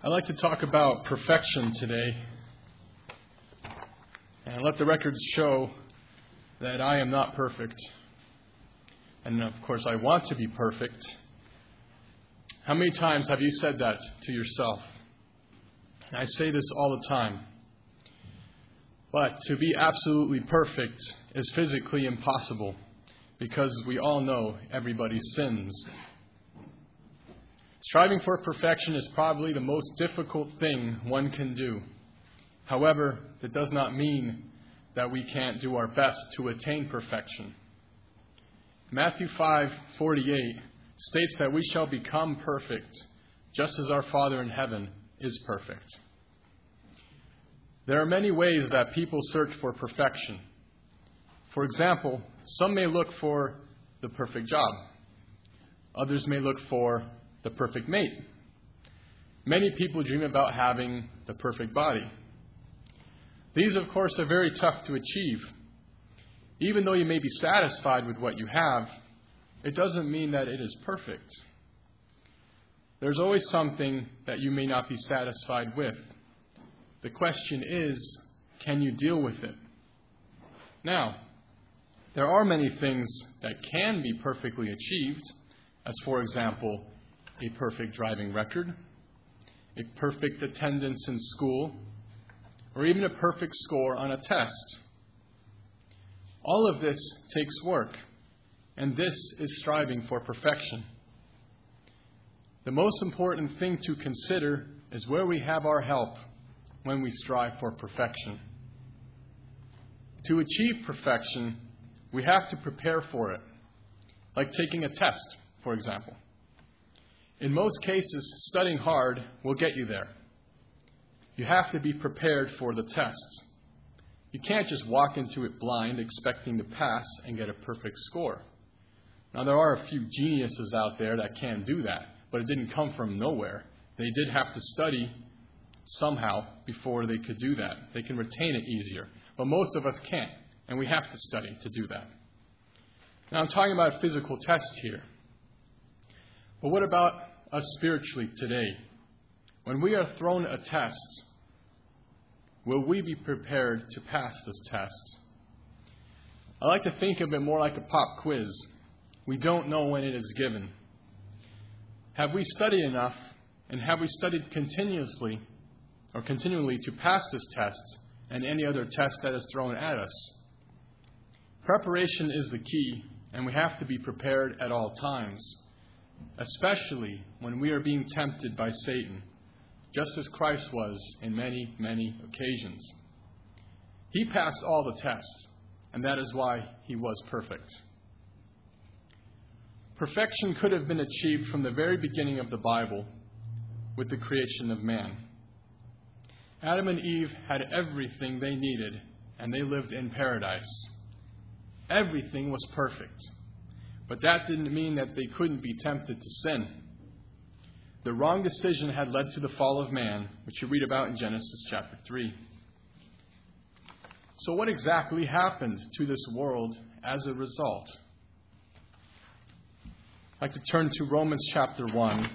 I'd like to talk about perfection today, and let the records show that I am not perfect. And of course, I want to be perfect. How many times have you said that to yourself? And I say this all the time. But to be absolutely perfect is physically impossible, because we all know everybody sins. Striving for perfection is probably the most difficult thing one can do. However, it does not mean that we can't do our best to attain perfection. Matthew 5:48 states that we shall become perfect, just as our Father in heaven is perfect. There are many ways that people search for perfection. For example, some may look for the perfect job. Others may look for the perfect mate. Many people dream about having the perfect body. These, of course, are very tough to achieve. Even though you may be satisfied with what you have, it doesn't mean that it is perfect. There's always something that you may not be satisfied with. The question is, can you deal with it? Now, there are many things that can be perfectly achieved, as for example, a perfect driving record, a perfect attendance in school, or even a perfect score on a test. All of this takes work, and this is striving for perfection. The most important thing to consider is where we have our help when we strive for perfection. To achieve perfection, we have to prepare for it, like taking a test, for example. In most cases, studying hard will get you there. You have to be prepared for the test. You can't just walk into it blind, expecting to pass and get a perfect score. Now, there are a few geniuses out there that can do that, but it didn't come from nowhere. They did have to study somehow before they could do that. They can retain it easier, but most of us can't, and we have to study to do that. Now, I'm talking about a physical test here. But what about us spiritually today? When we are thrown a test, will we be prepared to pass this test? I like to think of it more like a pop quiz. We don't know when it is given. Have we studied enough, and have we studied continually to pass this test and any other test that is thrown at us? Preparation is the key, and we have to be prepared at all times, especially when we are being tempted by Satan, just as Christ was in many, many occasions. He passed all the tests, and that is why he was perfect. Perfection could have been achieved from the very beginning of the Bible with the creation of man. Adam and Eve had everything they needed, and they lived in paradise. Everything was perfect. But that didn't mean that they couldn't be tempted to sin. The wrong decision had led to the fall of man, which you read about in Genesis chapter 3. So what exactly happened to this world as a result? I'd like to turn to Romans chapter 1.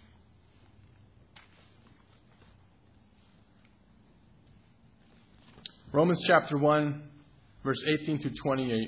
Romans chapter 1, verse 18 to 28.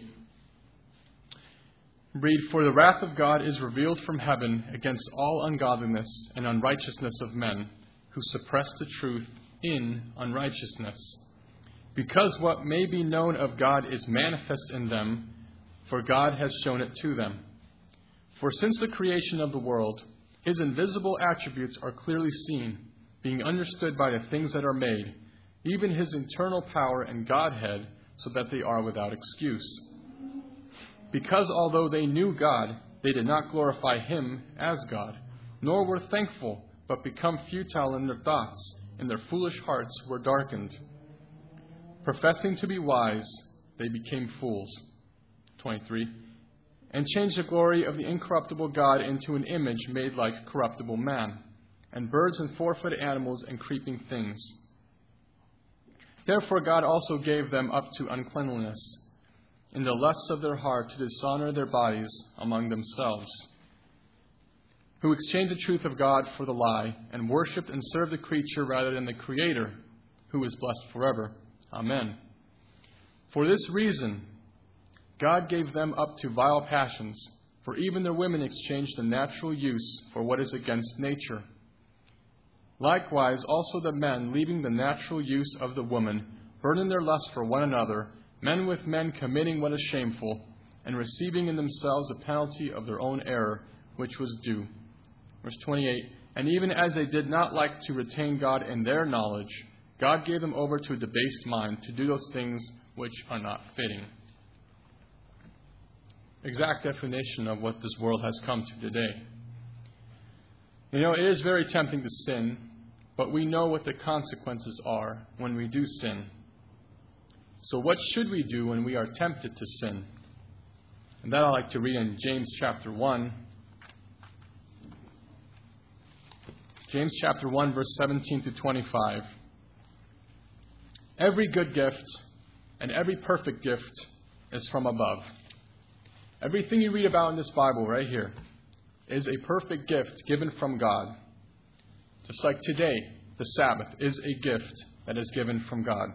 Read, "For the wrath of God is revealed from heaven against all ungodliness and unrighteousness of men, who suppress the truth in unrighteousness. Because what may be known of God is manifest in them, for God has shown it to them. For since the creation of the world, his invisible attributes are clearly seen, being understood by the things that are made, even his eternal power and Godhead, so that they are without excuse. Because although they knew God, they did not glorify him as God, nor were thankful, but become futile in their thoughts, and their foolish hearts were darkened. Professing to be wise, they became fools." 23. "And changed the glory of the incorruptible God into an image made like corruptible man, and birds and four-footed animals and creeping things. Therefore God also gave them up to uncleanness, in the lusts of their heart, to dishonor their bodies among themselves. who exchanged the truth of God for the lie, and worshipped and served the creature rather than the Creator, who is blessed forever. Amen. For this reason, God gave them up to vile passions, for even their women exchanged the natural use for what is against nature. Likewise, also the men, leaving the natural use of the woman, burned in their lust for one another, men with men committing what is shameful, and receiving in themselves the penalty of their own error, which was due. Verse 28, and even as they did not like to retain God in their knowledge, God gave them over to a debased mind to do those things which are not fitting. Exact definition of what this world has come to today. It is very tempting to sin, but we know what the consequences are when we do sin. So what should we do when we are tempted to sin? And that I'd like to read in James chapter 1. James chapter 1, verse 17 to 25. Every good gift and every perfect gift is from above. Everything you read about in this Bible right here is a perfect gift given from God. Just like today, the Sabbath is a gift that is given from God.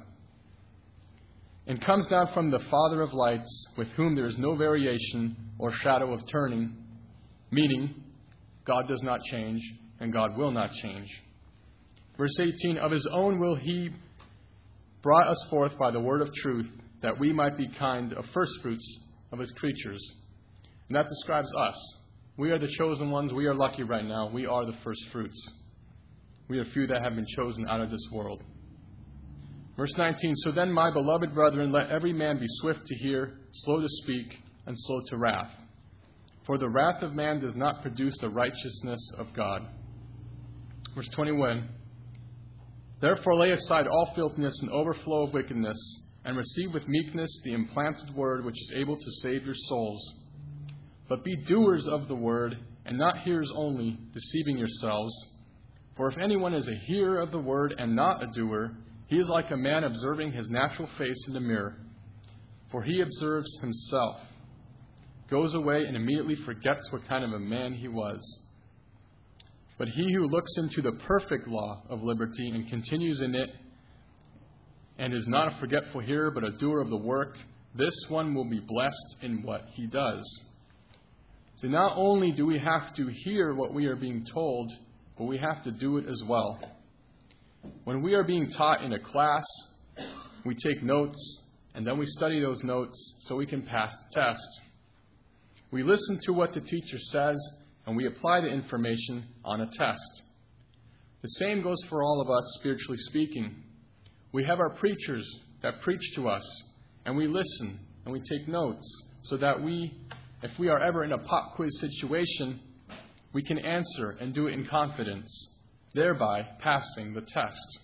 And comes down from the Father of lights, with whom there is no variation or shadow of turning, meaning God does not change and God will not change. Verse 18, of his own will he brought us forth by the word of truth, that we might be kind of firstfruits of his creatures. And that describes us. We are the chosen ones. We are lucky right now. We are the first fruits. We are few that have been chosen out of this world. Verse 19, so then, my beloved brethren, let every man be swift to hear, slow to speak, and slow to wrath. For the wrath of man does not produce the righteousness of God. Verse 21, therefore lay aside all filthiness and overflow of wickedness, and receive with meekness the implanted word which is able to save your souls. But be doers of the word, and not hearers only, deceiving yourselves. For if anyone is a hearer of the word and not a doer, he is like a man observing his natural face in the mirror. For he observes himself, goes away, and immediately forgets what kind of a man he was. But he who looks into the perfect law of liberty and continues in it, and is not a forgetful hearer, but a doer of the work, this one will be blessed in what he does. So not only do we have to hear what we are being told, but we have to do it as well. When we are being taught in a class, we take notes, and then we study those notes so we can pass the test. We listen to what the teacher says, and we apply the information on a test. The same goes for all of us, spiritually speaking. We have our preachers that preach to us, and we listen, and we take notes, so that if we are ever in a pop quiz situation, we can answer and do it in confidence, thereby passing the test.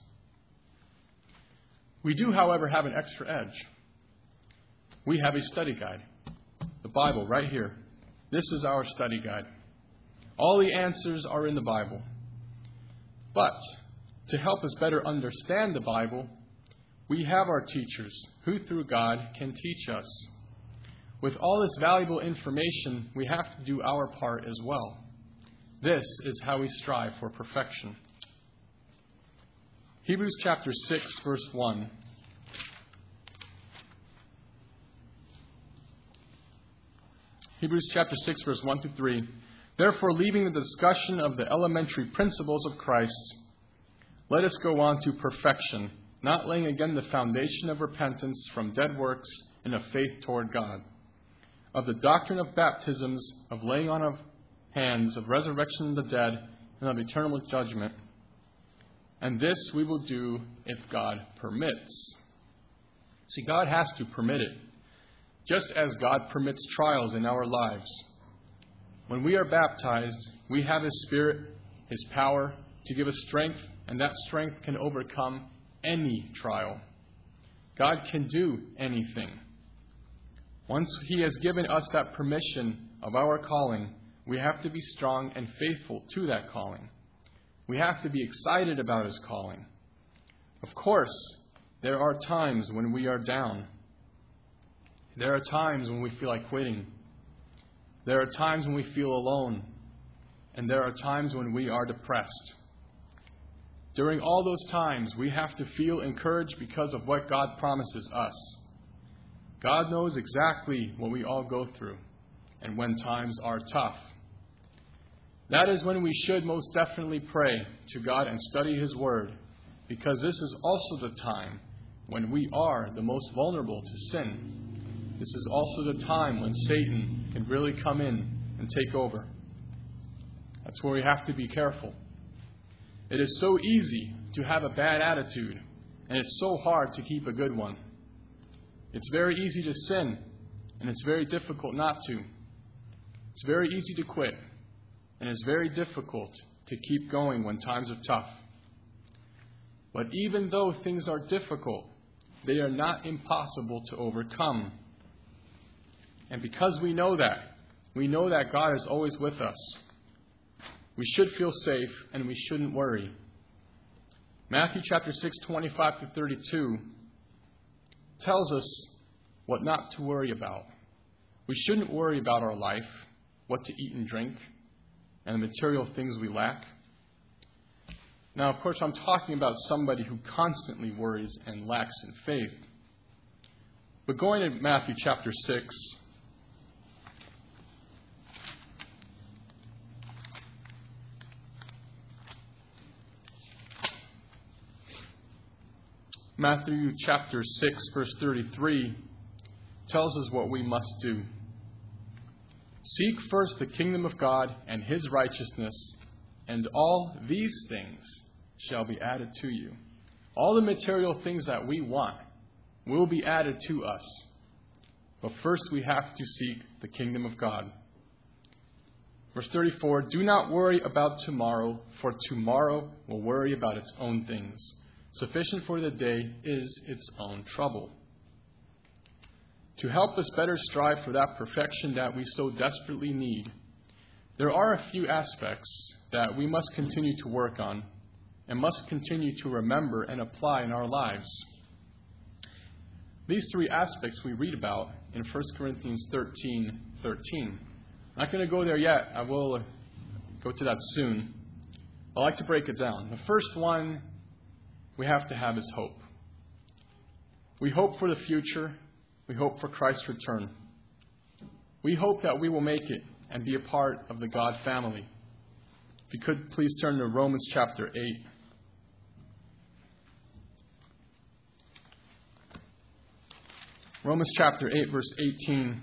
We do, however, have an extra edge. We have a study guide, the Bible right here. This is our study guide. All the answers are in the Bible. But to help us better understand the Bible, we have our teachers who, through God, can teach us. With all this valuable information, we have to do our part as well. This is how we strive for perfection. Hebrews chapter 6, verse 1. Hebrews chapter 6, verse 1 to 3. Therefore, leaving the discussion of the elementary principles of Christ, let us go on to perfection, not laying again the foundation of repentance from dead works and of faith toward God, of the doctrine of baptisms, of laying on of hands, of resurrection of the dead, and of eternal judgment. And this we will do if God permits. See, God has to permit it, just as God permits trials in our lives. When we are baptized, we have His Spirit, His power to give us strength, and that strength can overcome any trial. God can do anything. Once He has given us that permission of our calling, we have to be strong and faithful to that calling. We have to be excited about His calling. Of course, there are times when we are down. There are times when we feel like quitting. There are times when we feel alone. and there are times when we are depressed. During all those times, we have to feel encouraged because of what God promises us. God knows exactly what we all go through and when times are tough. That is when we should most definitely pray to God and study His Word, because this is also the time when we are the most vulnerable to sin. This is also the time when Satan can really come in and take over. That's where we have to be careful. It is so easy to have a bad attitude, and it's so hard to keep a good one. It's very easy to sin, and it's very difficult not to. It's very easy to quit, and it's very difficult to keep going when times are tough. But even though things are difficult, they are not impossible to overcome. And because we know that God is always with us, we should feel safe and we shouldn't worry. Matthew chapter 6, 25 to 32 tells us what not to worry about. We shouldn't worry about our life, what to eat and drink, and the material things we lack. Now, of course, I'm talking about somebody who constantly worries and lacks in faith. But going to Matthew chapter 6, Matthew chapter 6, verse 33 tells us what we must do. Seek first the kingdom of God and His righteousness, and all these things shall be added to you. All the material things that we want will be added to us. But first we have to seek the kingdom of God. Verse 34, do not worry about tomorrow, for tomorrow will worry about its own things. Sufficient for the day is its own trouble. To help us better strive for that perfection that we so desperately need, there are a few aspects that we must continue to work on and must continue to remember and apply in our lives. These three aspects we read about in 1 Corinthians 13:13. I'm not going to go there yet. I will go to that soon. I'd like to break it down. The first one we have to have is hope. We hope for the future. We hope for Christ's return. We hope that we will make it and be a part of the God family. If you could, please turn to Romans chapter 8. Romans chapter 8, verse 18.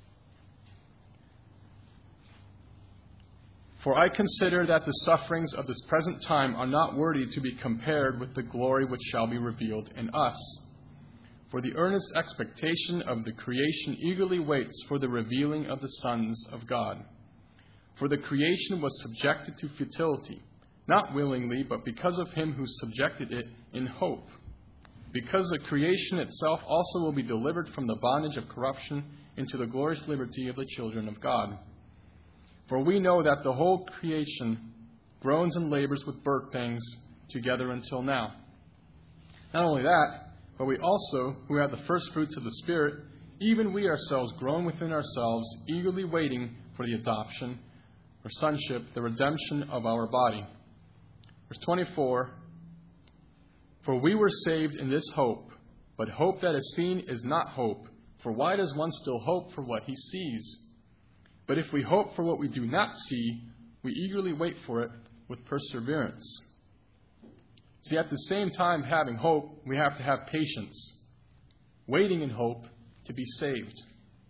For I consider that the sufferings of this present time are not worthy to be compared with the glory which shall be revealed in us. For the earnest expectation of the creation eagerly waits for the revealing of the sons of God. For the creation was subjected to futility, not willingly, but because of Him who subjected it in hope. Because the creation itself also will be delivered from the bondage of corruption into the glorious liberty of the children of God. For we know that the whole creation groans and labors with birth pangs together until now. Not only that, but we also, who have the first fruits of the Spirit, even we ourselves groan within ourselves, eagerly waiting for the adoption, or sonship, the redemption of our body. Verse 24, for we were saved in this hope, but hope that is seen is not hope. For why does one still hope for what he sees? But if we hope for what we do not see, we eagerly wait for it with perseverance. See, at the same time having hope, we have to have patience, waiting in hope to be saved.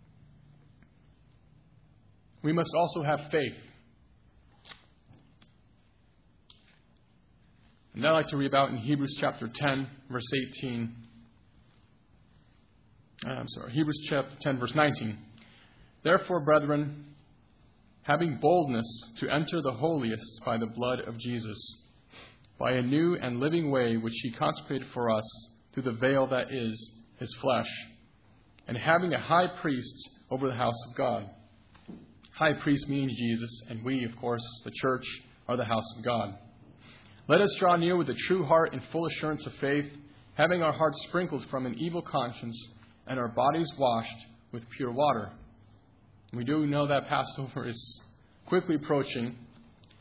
We must also have faith. And I'd like to read about in Hebrews chapter 10, verse 18. Hebrews chapter 10, verse 19. Therefore, brethren, having boldness to enter the holiest by the blood of Jesus, by a new and living way which He consecrated for us through the veil that is His flesh, and having a high priest over the house of God. High priest meaning Jesus, and we, of course, the church, are the house of God. Let us draw near with a true heart and full assurance of faith, having our hearts sprinkled from an evil conscience and our bodies washed with pure water. We do know that Passover is quickly approaching,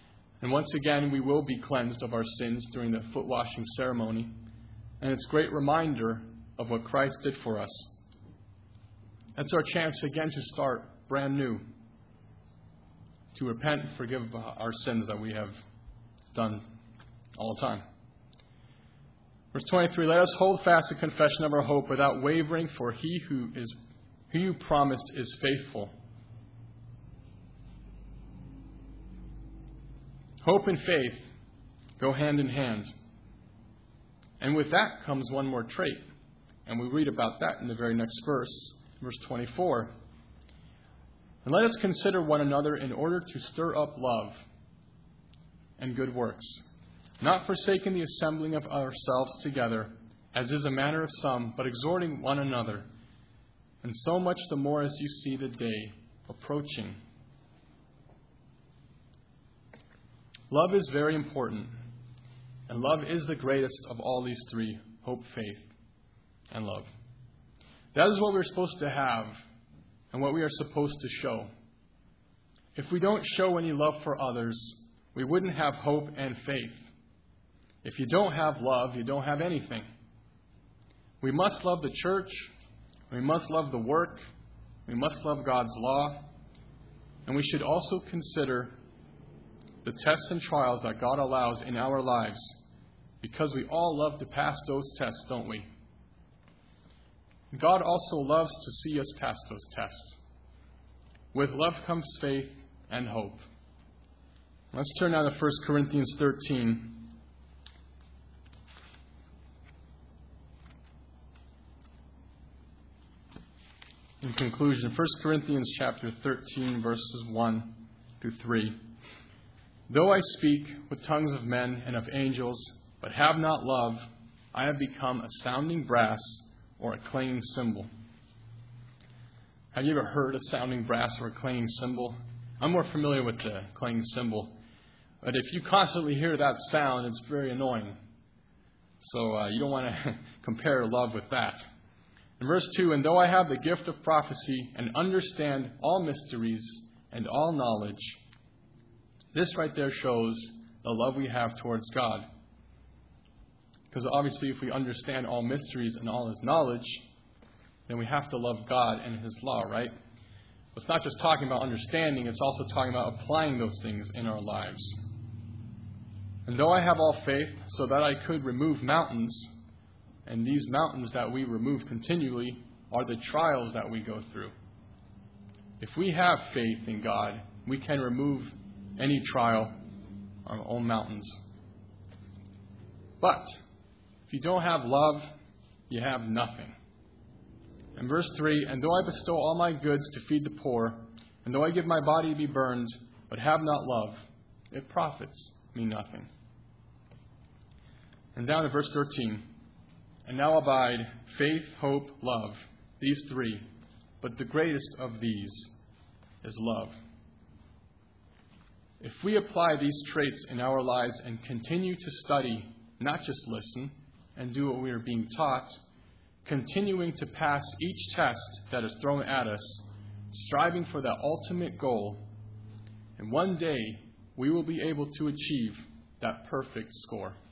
And once again, we will be cleansed of our sins during the foot washing ceremony. And it's a great reminder of what Christ did for us. That's our chance again to start brand new. To repent and forgive our sins that we have done all the time. Verse 23, let us hold fast the confession of our hope without wavering, for he who promised is faithful. Hope and faith go hand in hand. And with that comes one more trait. And we read about that in the very next verse, verse 24. And let us consider one another in order to stir up love and good works, not forsaking the assembling of ourselves together, as is a manner of some, but exhorting one another, and so much the more as you see the day approaching. Love is very important, and love is the greatest of all these three: hope, faith, and love. That is what we're supposed to have and what we are supposed to show. If we don't show any love for others, we wouldn't have hope and faith. If you don't have love, you don't have anything. We must love the church. We must love the work. We must love God's law. And we should also consider the tests and trials that God allows in our lives, because we all love to pass those tests, don't we? God also loves to see us pass those tests. With love comes faith and hope. Let's turn now to 1 Corinthians 13. In conclusion, 1 Corinthians chapter 13, verses 1 through 3. Though I speak with tongues of men and of angels, but have not love, I have become a sounding brass or a clanging cymbal. Have you ever heard a sounding brass or a clanging cymbal? I'm more familiar with the clanging cymbal. But if you constantly hear that sound, it's very annoying. So you don't want to compare love with that. In verse 2, and though I have the gift of prophecy and understand all mysteries and all knowledge, this right there shows the love we have towards God. Because obviously if we understand all mysteries and all His knowledge, then we have to love God and His law, right? It's not just talking about understanding, it's also talking about applying those things in our lives. And though I have all faith so that I could remove mountains, and these mountains that we remove continually are the trials that we go through. If we have faith in God, we can remove any trial on our own mountains. But if you don't have love, you have nothing. In verse 3, and though I bestow all my goods to feed the poor, and though I give my body to be burned, but have not love, it profits me nothing. And down to verse 13. And now abide faith, hope, love, these three, but the greatest of these is love. If we apply these traits in our lives and continue to study, not just listen, and do what we are being taught, continuing to pass each test that is thrown at us, striving for that ultimate goal, and one day we will be able to achieve that perfect score.